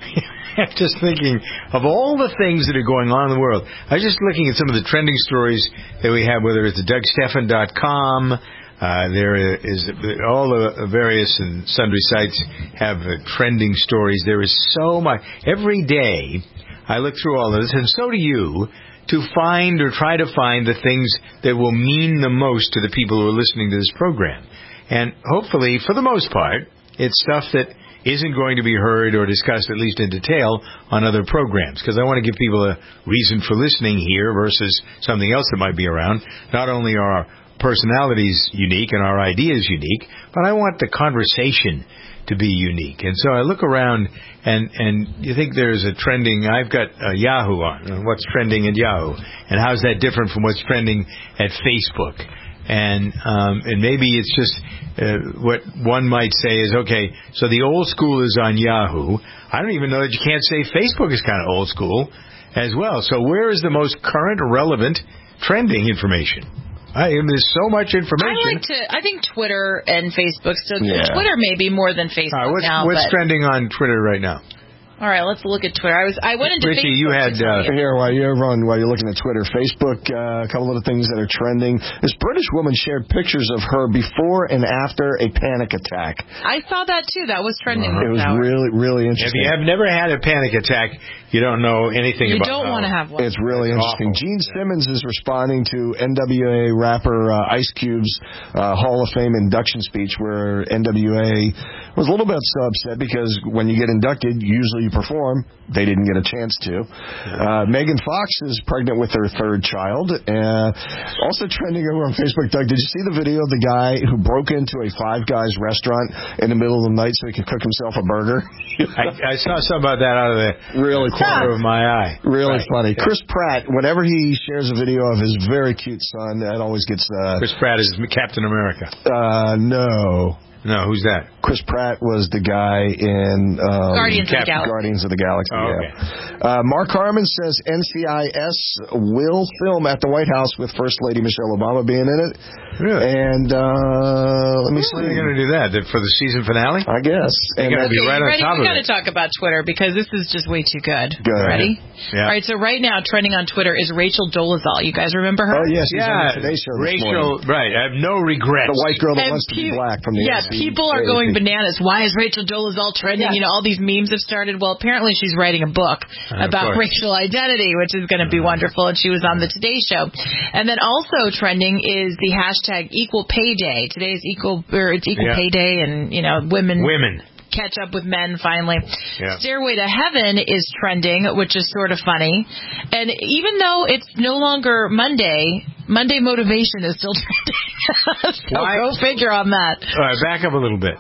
I'm just thinking of all the things that are going on in the world. I was just looking at some of the trending stories that we have, whether it's the Doug Stephan dot com. Uh, there is all the various and sundry sites have uh, trending stories. There is so much. Every day I look through all of this, and so do you, to find or try to find the things that will mean the most to the people who are listening to this program. And hopefully, for the most part, it's stuff that isn't going to be heard or discussed, at least in detail, on other programs. Because I want to give people a reason for listening here versus something else that might be around. Not only are our personalities unique and our ideas unique, but I want the conversation to be unique. And so I look around, and, and you think there's a trending, I've got uh, Yahoo on, what's trending at Yahoo, and how's that different from what's trending at Facebook? And um, and maybe it's just uh, what one might say is, okay, so the old school is on Yahoo. I don't even know that you can't say Facebook is kind of old school as well. So where is the most current, relevant, trending information? I mean, there's so much information. I like to. I think Twitter and Facebook. So Yeah. Twitter maybe more than Facebook All right, what's, now. what's but... trending on Twitter right now? All right, let's look at Twitter. I was I went into Richie, Facebook you had to tell uh, you. Here, while you're on, while you're looking at Twitter, Facebook, uh, a couple of the things that are trending. This British woman shared pictures of her before and after a panic attack. I saw that too. That was trending. It was this hour. really, really If interesting. you have never had a panic attack, you don't know anything You about don't how- want to have one. It's really It's interesting. awful. Gene Simmons is responding to N W A rapper uh, Ice Cube's uh, Hall of Fame induction speech, where N W A was a little bit so upset because when you get inducted, usually you perform. They didn't get a chance to. Uh, Megan Fox is pregnant with her third child. Uh, also trending over on Facebook, Doug, did you see the video of the guy who broke into a Five Guys restaurant in the middle of the night so he could cook himself a burger? I, I saw something about that out of the really corner of my eye. Really Right. funny. Yeah. Chris Pratt, whenever he shares a video of his very cute son, that always gets... Uh, Chris Pratt is Captain America. Uh, no. No, who's that? Chris Pratt was the guy in um, Guardians of the Galaxy. Guardians of the Galaxy. Oh, yeah. okay. Uh, Mark Harmon says N C I S will film at the White House with First Lady Michelle Obama being in it. Really? And uh, let me When see. are they going to do that? For the season finale? I guess. They're going to Okay, be right you on ready? top We of got to it. talk about Twitter because this is just way too good. Good. Ready? Yeah. All right. So right now, trending on Twitter is Rachel Dolezal. You guys remember her? Oh, yes. He's on Yeah, the Today Show this Rachel, morning. right. I have no regrets. The white girl that And wants to be pe- black from the Yeah, N C A A P. people are going bananas. Why is Rachel Dolezal trending? Yeah. You know, all these memes have started. Well, apparently she's writing a book Uh, of about course. racial identity, which is going to be wonderful. And she was on the Today Show. And then also trending is the hashtag Equal Pay Day. Today is equal, or it's Equal Yeah. Pay Day, and you know, women Women. catch up with men finally. Yeah. Stairway to Heaven is trending, which is sort of funny. And even though it's no longer Monday, Monday Motivation is still trending. So Why? go figure on that. All right, back up a little bit.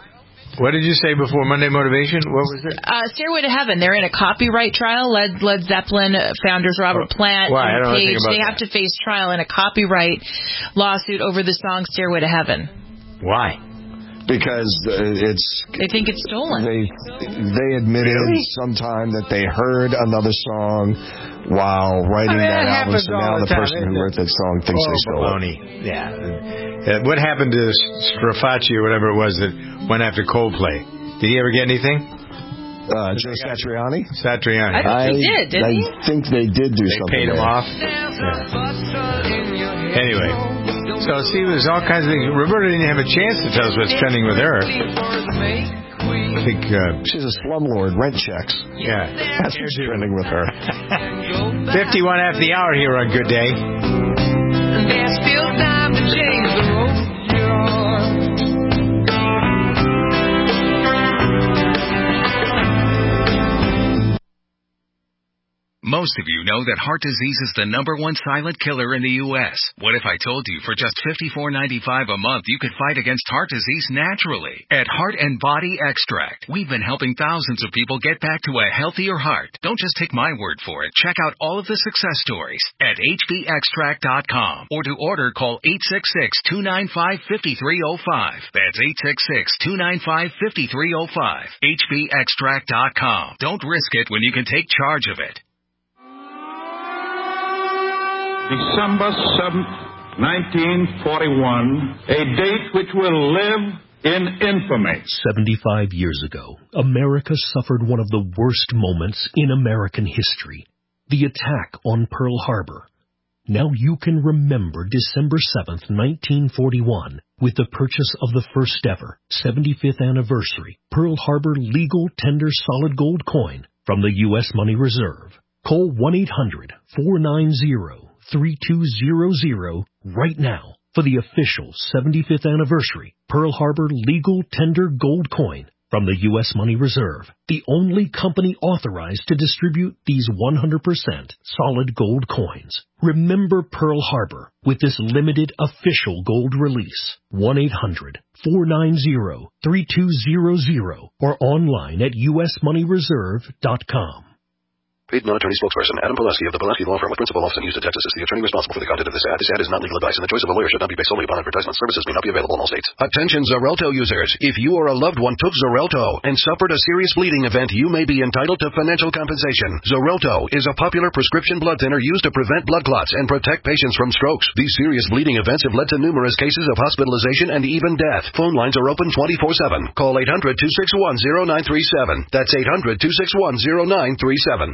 What did you say before Monday Motivation? What was it? Uh, Stairway to Heaven. They're in a copyright trial. Led, Led Zeppelin founders Robert Oh, Plant why? I and don't know anything Page, about they that. have to face trial in a copyright lawsuit over the song Stairway to Heaven. Why? Because uh, it's They think it's stolen. they they admitted Really? sometime that they heard another song while writing I mean, that that album, happens so all now the the time, person isn't who it? wrote that song thinks Oh, they stole it. baloney. Yeah. Uh, what happened to Strafacci or whatever it was that went after Coldplay? Did he ever get anything? Uh, Joe Satriani? Satriani. I think he did, didn't I he? think they did do They something paid him there. off. Yeah. Anyway, so see, there's all kinds of things. Roberta didn't have a chance to tell us what's trending with her. I think uh, she's a slumlord, rent checks. Yeah, that's what's trending with her. fifty-one after the hour here on Good Day. There's still time to change the road you're on. Most of you know that heart disease is the number one silent killer in the U S What if I told you for just fifty-four ninety-five a month you could fight against heart disease naturally? At Heart and Body Extract, we've been helping thousands of people get back to a healthier heart. Don't just take my word for it. Check out all of the success stories at H B extract dot com, or to order, call eight six six, two nine five, five three zero five. That's eight six six, two nine five, five three zero five. H B extract dot com. Don't risk it when you can take charge of it. December seventh, nineteen forty-one, a date which will live in infamy. seventy-five years ago, America suffered one of the worst moments in American history, the attack on Pearl Harbor. Now you can remember December seventh, nineteen forty-one, with the purchase of the first ever seventy-fifth anniversary Pearl Harbor legal tender solid gold coin from the U S Money Reserve. Call one eight hundred, four nine zero, three two zero zero right now for the official seventy-fifth anniversary Pearl Harbor legal tender gold coin from the U S Money Reserve, the only company authorized to distribute these one hundred percent solid gold coins. Remember Pearl Harbor with this limited official gold release. one eight hundred, four nine zero, three two zero zero or online at U S money reserve dot com. Paid non-attorney spokesperson Adam Pileski of the Pileski Law Firm with principal office in Houston, Texas is the attorney responsible for the content of this ad. This ad is not legal advice, and the choice of a lawyer should not be based solely upon advertisement. Services may not be available in all states. Attention Xarelto users. If you or a loved one took Xarelto and suffered a serious bleeding event, you may be entitled to financial compensation. Xarelto is a popular prescription blood thinner used to prevent blood clots and protect patients from strokes. These serious bleeding events have led to numerous cases of hospitalization and even death. Phone lines are open twenty-four seven. Call eight hundred, two six one, zero nine three seven. That's eight hundred, two six one, zero nine three seven.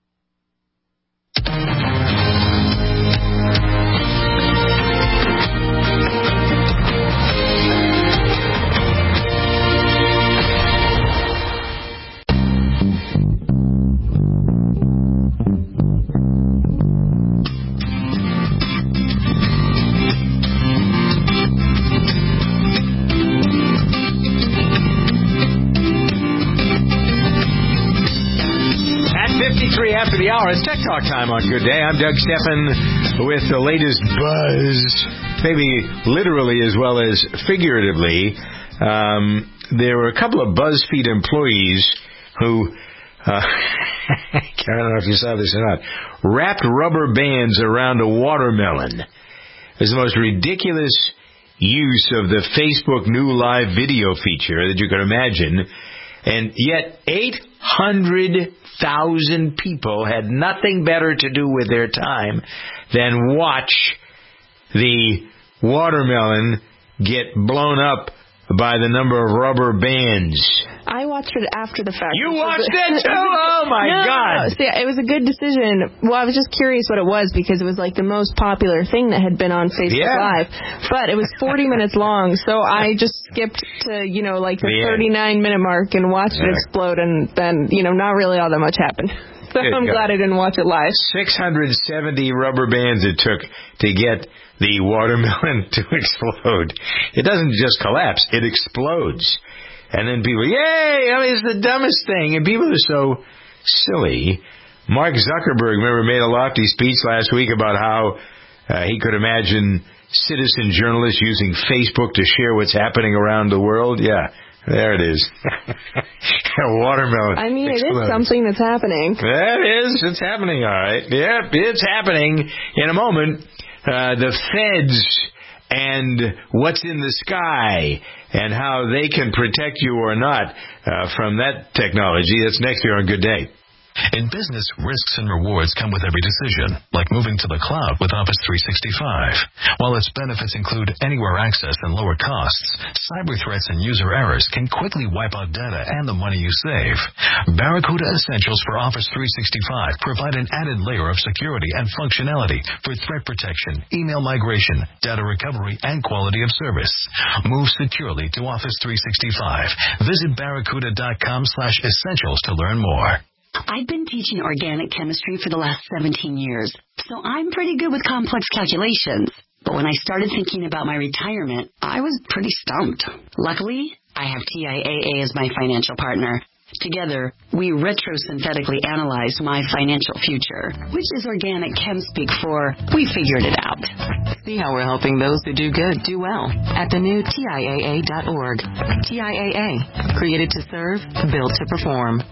After the hour, it's Tech Talk time on Good Day. I'm Doug Steffen with the latest buzz, maybe literally as well as figuratively. Um, there were a couple of BuzzFeed employees who, uh, I don't know if you saw this or not, wrapped rubber bands around a watermelon. It was the most ridiculous use of the Facebook new live video feature that you could imagine. And yet eight hundred thousand people had nothing better to do with their time than watch the watermelon get blown up by the number of rubber bands. I watched it after the fact. You watched it too? Oh, my no, God. No, see, it was a good decision. Well, I was just curious what it was because it was like the most popular thing that had been on Facebook Yeah. Live. But it was forty minutes long, so I just skipped to, you know, like the thirty-nine minute mark and watched it explode, and then, you know, not really all that much happened. So Good I'm God. glad I didn't watch it live. six hundred seventy rubber bands it took to get the watermelon to explode. It doesn't just collapse, it explodes. And then people, yay, I mean, it's the dumbest thing. And people are so silly. Mark Zuckerberg, remember, made a lofty speech last week about how uh, he could imagine citizen journalists using Facebook to share what's happening around the world. Yeah, There it is. Watermelon. I mean, explodes. It is something that's happening. That is. It's happening, all right. Yep, it's happening. In a moment, uh, the feds and what's in the sky and how they can protect you or not uh, from that technology. That's next here on Good Day. In business, risks and rewards come with every decision, like moving to the cloud with Office three sixty-five. While its benefits include anywhere access and lower costs, cyber threats and user errors can quickly wipe out data and the money you save. Barracuda Essentials for Office three sixty-five provide an added layer of security and functionality for threat protection, email migration, data recovery, and quality of service. Move securely to Office three sixty-five. Visit barracuda.com slash essentials to learn more. I've been teaching organic chemistry for the last seventeen years, so I'm pretty good with complex calculations. But when I started thinking about my retirement, I was pretty stumped. Luckily, I have T I A A as my financial partner. Together, we retrosynthetically analyze my financial future, which is organic chem speak for we figured it out. See how we're helping those who do good do well at the new T I A A dot org. T I A A, created to serve, built to perform.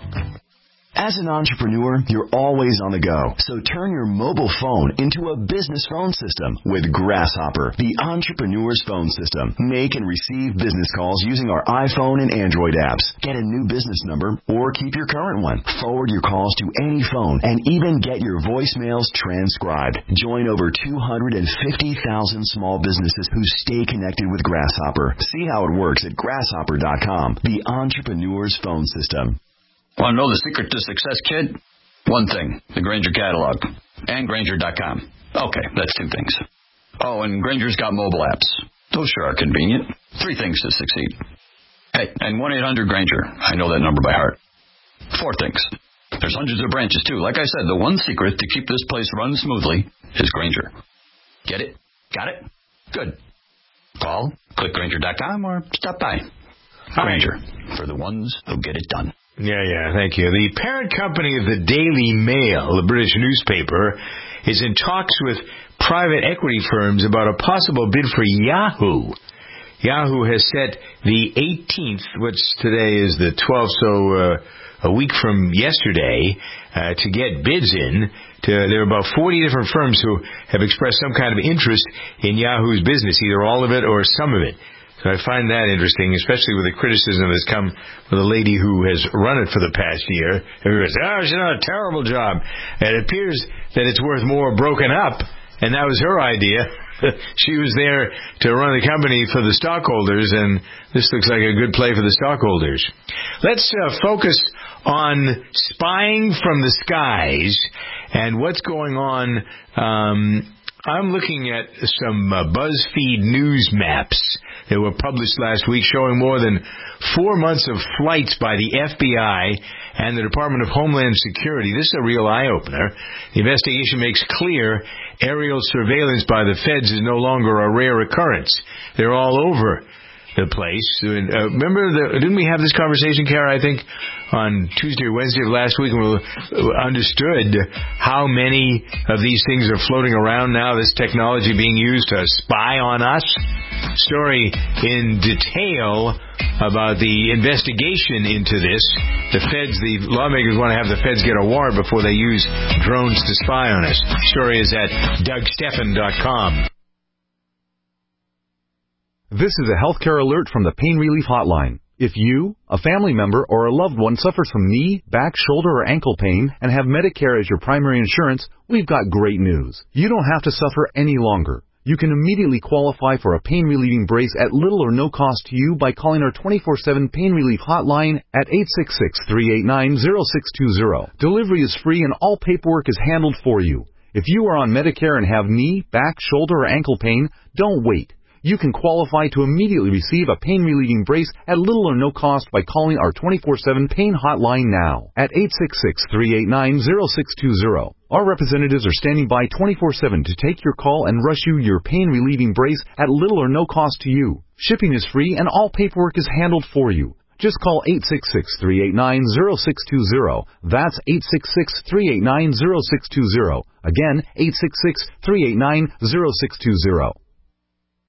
As an entrepreneur, you're always on the go. So turn your mobile phone into a business phone system with Grasshopper, the entrepreneur's phone system. Make and receive business calls using our iPhone and Android apps. Get a new business number or keep your current one. Forward your calls to any phone and even get your voicemails transcribed. Join over two hundred fifty thousand small businesses who stay connected with Grasshopper. See how it works at grasshopper dot com, the entrepreneur's phone system. Want to know the secret to success, kid? One thing, the Grainger catalog. And Grainger dot com. Okay, that's two things. Oh, and Grainger's got mobile apps. Those sure are convenient. Three things to succeed. Hey, and one eight hundred Grainger. I know that number by heart. Four things. There's hundreds of branches, too. Like I said, the one secret to keep this place run smoothly is Grainger. Get it? Got it? Good. Call, click Grainger dot com, or stop by. Grainger, for the ones who get it done. Yeah, yeah, thank you. The parent company of the Daily Mail, the British newspaper, is in talks with private equity firms about a possible bid for Yahoo. Yahoo has set the eighteenth, which today is the twelfth, so uh, a week from yesterday, uh, to get bids in. To, there are about forty different firms who have expressed some kind of interest in Yahoo's business, either all of it or some of it. So I find that interesting, especially with the criticism that's come from the lady who has run it for the past year. Everybody says, oh, she's done a terrible job. And it appears that it's worth more broken up, and that was her idea. She was there to run the company for the stockholders, and this looks like a good play for the stockholders. Let's uh, focus on spying from the skies and what's going on. Um, I'm looking at some uh, BuzzFeed news maps that were published last week showing more than four months of flights by the F B I and the Department of Homeland Security. This is a real eye-opener. The investigation makes clear aerial surveillance by the feds is no longer a rare occurrence. They're all over the place. Uh, remember, the, didn't we have this conversation, Kara, I think, on Tuesday or Wednesday of last week, and we understood how many of these things are floating around now, this technology being used to spy on us? Story in detail about the investigation into this. The feds, the lawmakers want to have the feds get a warrant before they use drones to spy on us. Story is at Doug Stephan dot com. This is a healthcare alert from the Pain Relief Hotline. If you, a family member, or a loved one suffers from knee, back, shoulder, or ankle pain and have Medicare as your primary insurance, we've got great news. You don't have to suffer any longer. You can immediately qualify for a pain-relieving brace at little or no cost to you by calling our twenty-four seven Pain Relief Hotline at eight six six, three eight nine, zero six two zero. Delivery is free and all paperwork is handled for you. If you are on Medicare and have knee, back, shoulder, or ankle pain, don't wait. You can qualify to immediately receive a pain-relieving brace at little or no cost by calling our twenty-four seven Pain Hotline now at eight six six, three eight nine, zero six two zero. Our representatives are standing by twenty-four seven to take your call and rush you your pain-relieving brace at little or no cost to you. Shipping is free and all paperwork is handled for you. Just call eight six six, three eight nine, zero six two zero. That's eight six six, three eight nine, zero six two zero. Again, eight six six, three eight nine, zero six two zero.